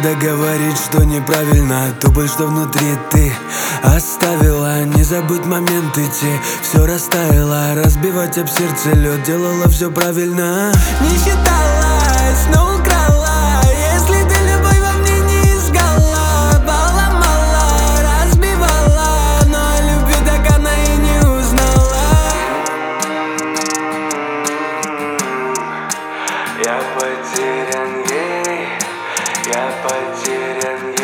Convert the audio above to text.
Правда говорит, что неправильно ту боль, что внутри ты оставила. Не забудь момент идти, все растаяло. Разбивать об сердце лед, делала все правильно. Не считалась, но украла. Если ты любовь во мне не искала, поломала, разбивала, но о любви так она и не узнала. Я потерян ей, я потерян ей.